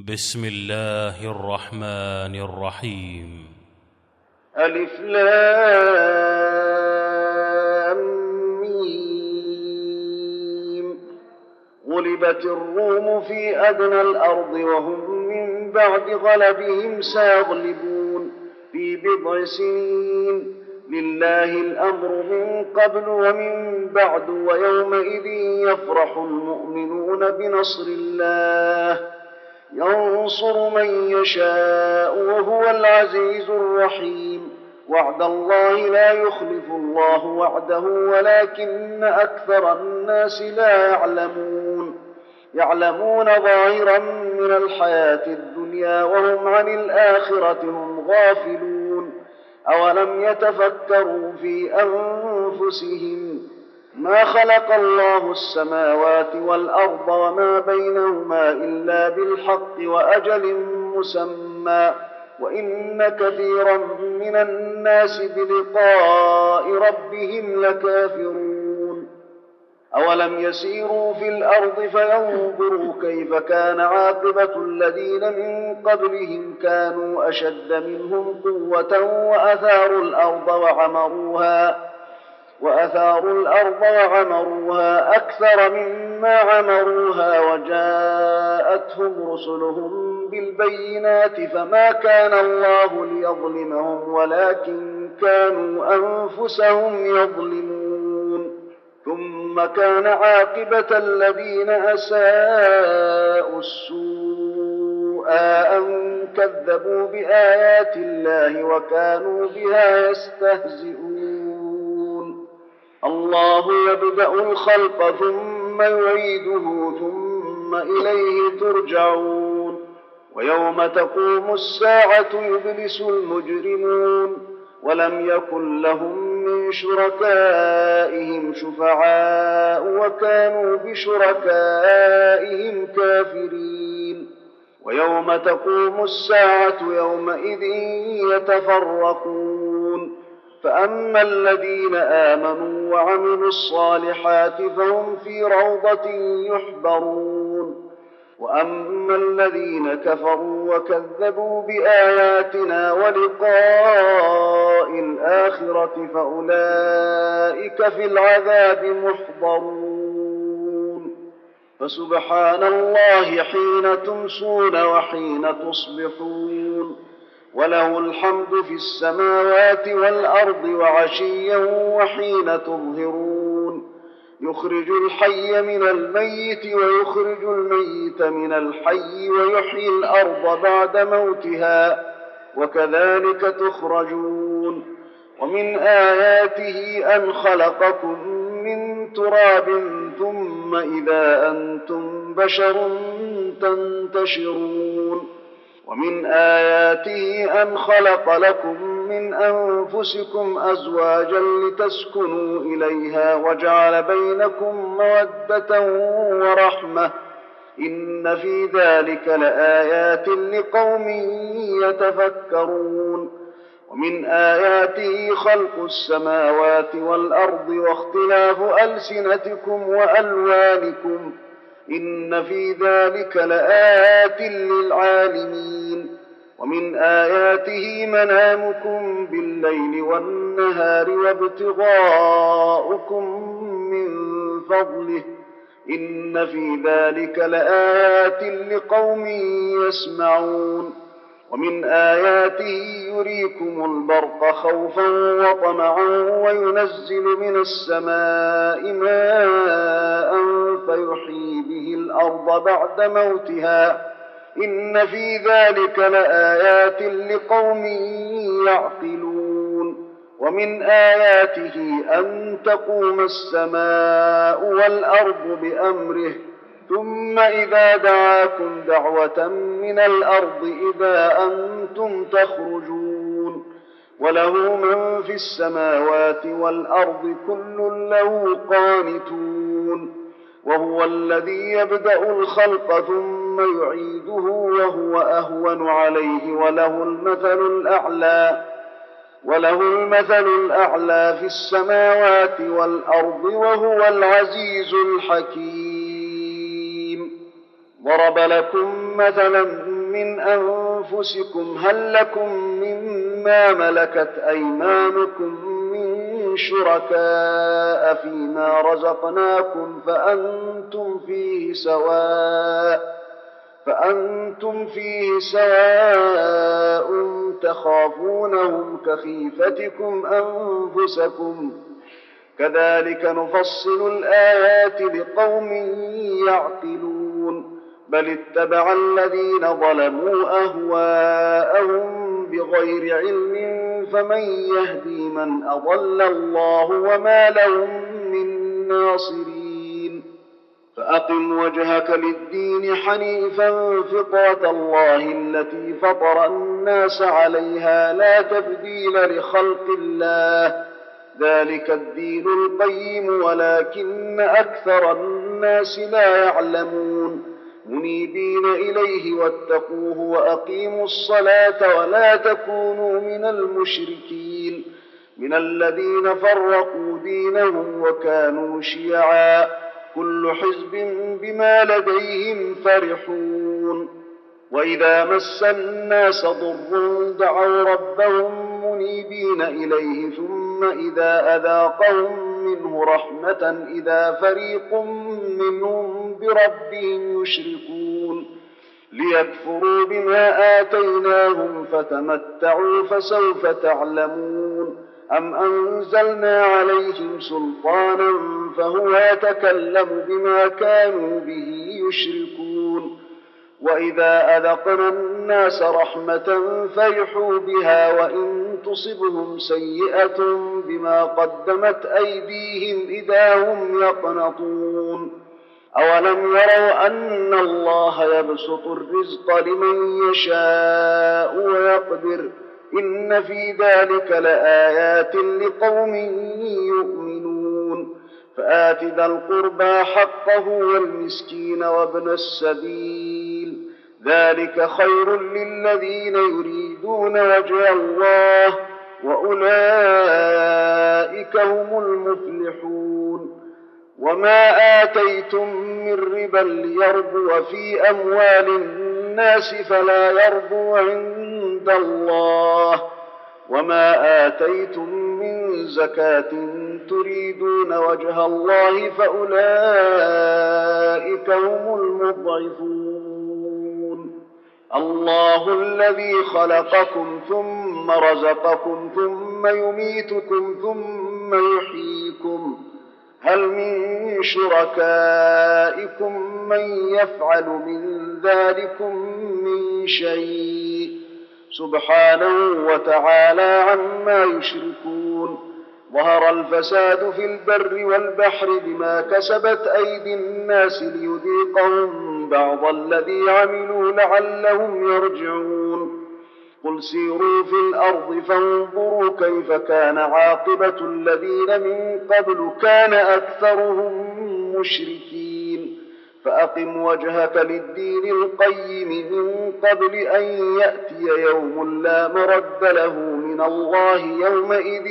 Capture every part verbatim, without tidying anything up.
بسم الله الرحمن الرحيم. ألف لام ميم. غلبت الروم في أدنى الأرض وهم من بعد غلبهم سيغلبون في بضع سنين. لله الأمر من قبل ومن بعد ويومئذ يفرح المؤمنون بنصر الله ينصر من يشاء وهو العزيز الرحيم. وعد الله لا يخلف الله وعده ولكن أكثر الناس لا يعلمون يعلمون ظاهرا من الحياة الدنيا وهم عن الآخرة هم غافلون. أولم يتفكروا في أنفسهم ما خلق الله السماوات والأرض وما بينهما إلا بالحق وأجل مسمى وإن كثيرا من الناس بلقاء ربهم لكافرون. أولم يسيروا في الأرض فينظروا كيف كان عاقبة الذين من قبلهم كانوا أشد منهم قوة وأثاروا الأرض وعمروها وأثاروا الأرض وعمروها أكثر مما عمروها وجاءتهم رسلهم بالبينات فما كان الله ليظلمهم ولكن كانوا أنفسهم يظلمون. ثم كان عاقبة الذين أساءوا السوء أن كذبوا بآيات الله وكانوا بها يستهزئون. الله يبدأ الخلق ثم يعيده ثم إليه ترجعون. ويوم تقوم الساعة يبلس المجرمون ولم يكن لهم من شركائهم شفعاء وكانوا بشركائهم كافرين. ويوم تقوم الساعة يومئذ يتفرقون فأما الذين آمنوا وعملوا الصالحات فهم في روضة يحبرون وأما الذين كفروا وكذبوا بآياتنا ولقاء الآخرة فأولئك في العذاب محضرون. فسبحان الله حين تمسون وحين تصبحون وله الحمد في السماوات والأرض وعشيا وحين تظهرون. يخرج الحي من الميت ويخرج الميت من الحي ويحيي الأرض بعد موتها وكذلك تخرجون. ومن آياته أن خلقكم من تراب ثم إذا أنتم بشر تنتشرون. ومن آياته أن خلق لكم من أنفسكم أزواجا لتسكنوا إليها وجعل بينكم مودة ورحمة إن في ذلك لآيات لقوم يتفكرون. ومن آياته خلق السماوات والأرض واختلاف ألسنتكم وألوانكم إن في ذلك لآيات للعالمين. ومن آياته منامكم بالليل والنهار وابتغاؤكم من فضله إن في ذلك لآيات لقوم يسمعون. ومن آياته يريكم البرق خوفا وطمعا وينزل من السماء ماء فيحيي به الأرض بعد موتها إن في ذلك لآيات لقوم يعقلون. ومن آياته أن تقوم السماء والأرض بأمره ثم إذا دعاكم دعوة من الأرض إذا أنتم تخرجون. وله من في السماوات والأرض كل له قانتون. وهو الذي يبدأ الخلق ثم يعيده وهو أهون عليه وله المثل الأعلى وله المثل الأعلى في السماوات والأرض وهو العزيز الحكيم. ضرب لكم مثلا من أنفسكم هل لكم مما ملكت أيمانكم من شركاء فيما رزقناكم فأنتم فيه سواء فأنتم فيه سواء تخافونهم كخيفتكم أنفسكم كذلك نفصل الآيات لقوم يعقلون بل اتبع الذين ظلموا أهواءهم بغير علم فمن يهدي من أضل الله وما لهم من ناصرين فأقم وجهك للدين حنيفا فطرة الله التي فطر الناس عليها لا تبديل لخلق الله ذلك الدين القيم ولكن أكثر الناس لا يعلمون منيبين إليه واتقوه وأقيموا الصلاة ولا تكونوا من المشركين من الذين فرقوا دينهم وكانوا شيعا كل حزب بما لديهم فرحون وإذا مس الناس ضر دعوا ربهم منيبين إليه ثم إذا أذاقهم منه رحمة إذا فريق منهم بربهم يشركون ليكفروا بما آتيناهم فتمتعوا فسوف تعلمون أم أنزلنا عليهم سلطانا فهو يتكلم بما كانوا به يشركون وإذا أذقنا الناس رحمة فرحوا بها وإن تصبهم سيئة بما قدمت أيديهم إذا هم يقنطون أولم يروا أن الله يبسط الرزق لمن يشاء ويقدر إن في ذلك لآيات لقوم يؤمنون فآت ذا القربى حقه والمسكين وابن السبيل ذلك خير للذين يريدون وجه الله وأولئك هم المفلحون وما آتيتم من ربا ليربو في أموال الناس فلا يربو عند الله وما آتيتم من زكاة تريدون وجه الله فأولئك هم المضعفون الله الذي خلقكم ثم رزقكم ثم يميتكم ثم يحييكم هل من شركائكم من يفعل من ذلكم من شيء سبحانه وتعالى عما يشركون ظهر الفساد في البر والبحر بما كسبت أيدي الناس ليذيقهم بعض الذي عملوا لعلهم يرجعون قل سيروا في الأرض فانظروا كيف كان عاقبة الذين من قبل كان أكثرهم مشركين فأقم وجهك للدين القيم من قبل أن يأتي يوم لا مرد له من الله يومئذ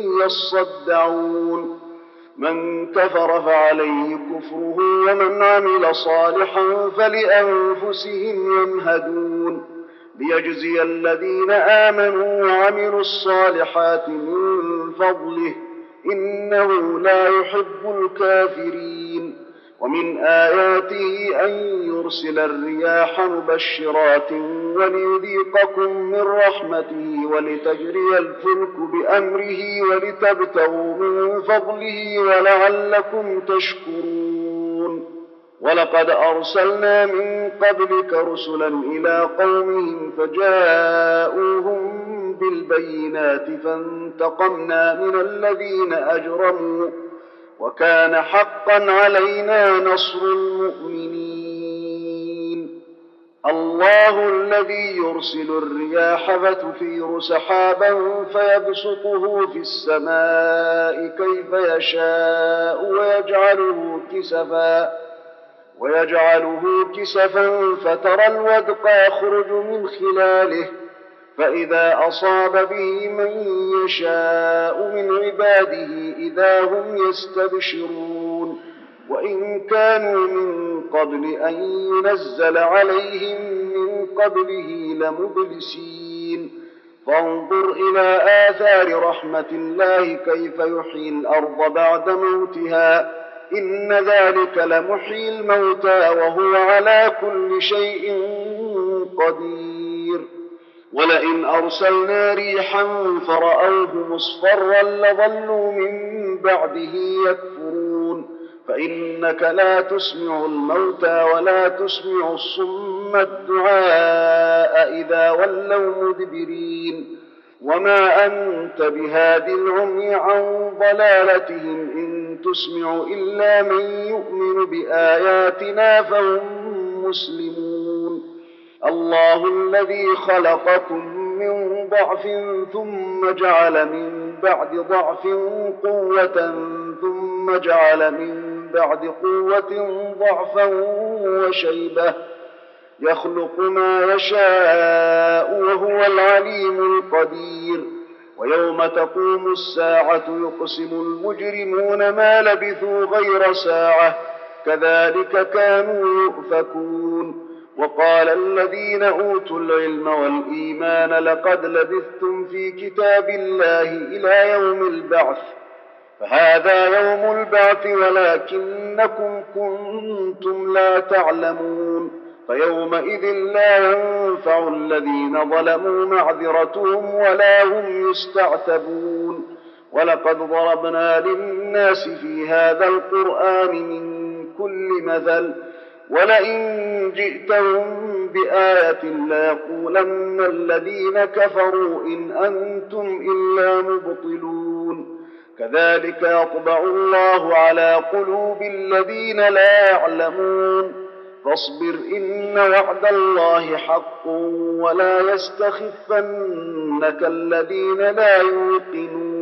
يصدعون من كفر فعليه كفره ومن عمل صالحا فلأنفسهم يمهدون ليجزي الذين آمنوا وعملوا الصالحات من فضله إنه لا يحب الكافرين ومن آياته أن يرسل الرياح مبشرات وليذيقكم من رحمته ولتجري الفلك بأمره ولتبتغوا من فضله ولعلكم تشكرون ولقد أرسلنا من قبلك رسلا إلى قومهم فجاءوهم بالبينات فانتقمنا من الذين أجرموا وكان حقا علينا نصر المؤمنين الله الذي يرسل الرياح فتثير سحابا فيبسطه في السماء كيف يشاء ويجعله كسفا ويجعله كسفا فترى الودق يخرج من خلاله فإذا أصاب به من يشاء من عباده إذا هم يستبشرون وإن كانوا من قبل أن ينزل عليهم من قبله لمبلسين فانظر إلى آثار رحمة الله كيف يحيي الأرض بعد موتها إن ذلك لمحيي الموتى وهو على كل شيء قدير ولئن أرسلنا ريحا فرأوه مصفرا لظلوا من بعده يكفرون فإنك لا تسمع الموتى ولا تسمع الصم الدعاء إذا ولوا مدبرين وما أنت بهاد العمي عن ضلالتهم إن تسمع إلا من يؤمن بآياتنا فهم مسلمون الله الذي خلقكم من ضعف ثم جعل من بعد ضعف قوة ثم جعل من بعد قوة ضعفا وشيبة يخلق ما يشاء وهو العليم القدير ويوم تقوم الساعة يقسم المجرمون ما لبثوا غير ساعة كذلك كانوا يؤفكون وقال الذين أوتوا العلم والإيمان لقد لبثتم في كتاب الله إلى يوم البعث فهذا يوم البعث ولكنكم كنتم لا تعلمون فيومئذ لا ينفع الذين ظلموا معذرتهم ولا هم يستعتبون ولقد ضربنا للناس في هذا القرآن من كل مثل ولئن جئتهم بآية ليقولن الذين كفروا إن أنتم إلا مبطلون كذلك يطبع الله على قلوب الذين لا يعلمون فاصبر إن وعد الله حق ولا يستخفنك الذين لا يوقنون